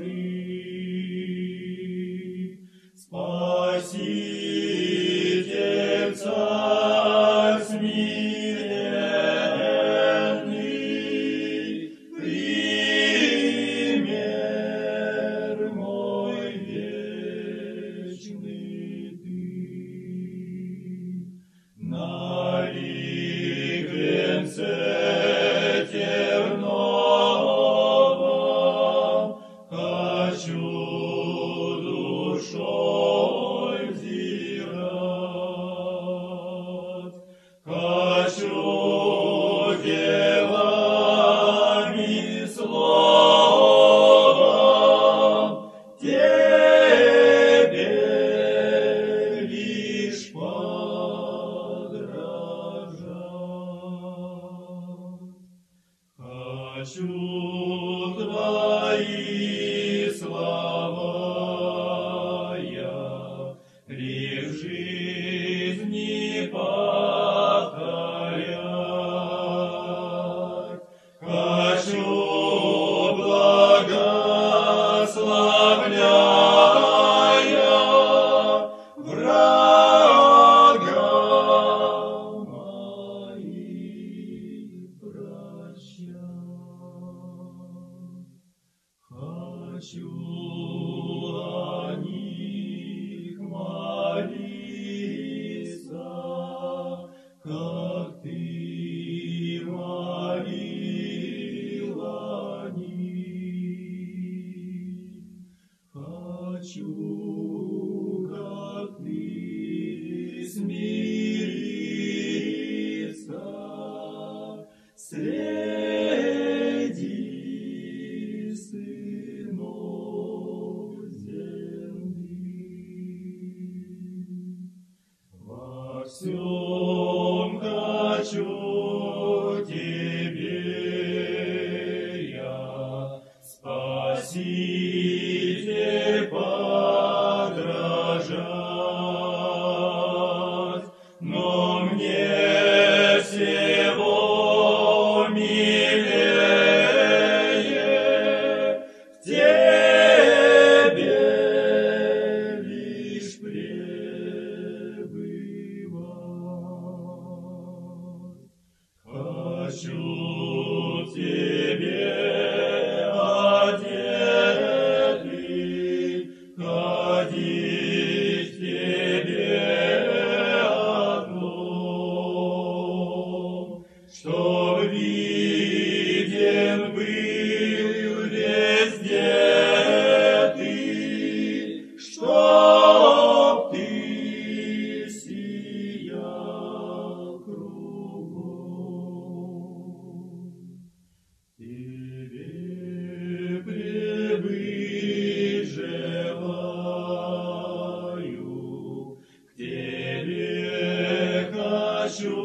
Спаситель, Царь смиренный, пример мой вечный Ты. На ликвенце терновом хочу душой взирать, хочу делами словом Тебе лишь подражать. Хочу Твои слова я при жизни повторять. Хочу благословляя врага моих прощать. Хочу о них молиться, как Ты молил о них. Хочу, как Ты, смириться среди сынов земных. Во всем хочу Тебе я, Спаситель, подражать, но мне всего милее в Тебе лишь пребывать. Хочу Тебе одетый, ходить к Тебе одном, чтоб виден был везде Ты, чтоб Ты сиял кругом. Тебе прибыть желаю, к Тебе хочу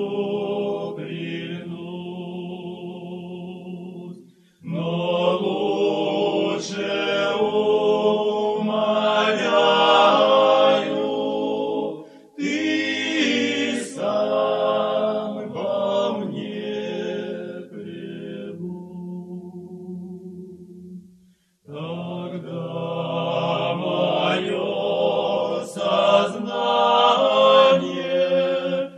прильнуть, но лучше умоляю, Ты сам во мне пребудь. Тогда мое сознание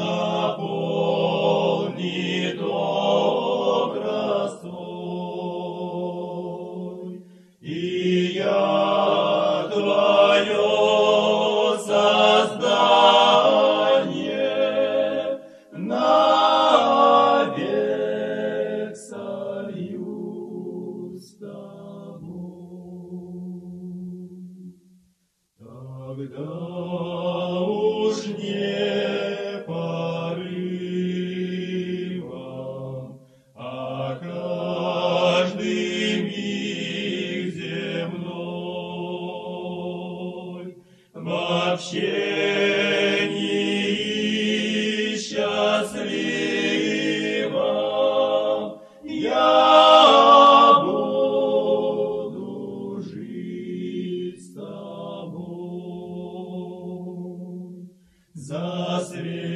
наполнит образ Твой, и я Твое создание навек солью с Тобой. Тогда уж не порывом, а каждый миг земной в общении счастливом я буду жить с Тобой. За свет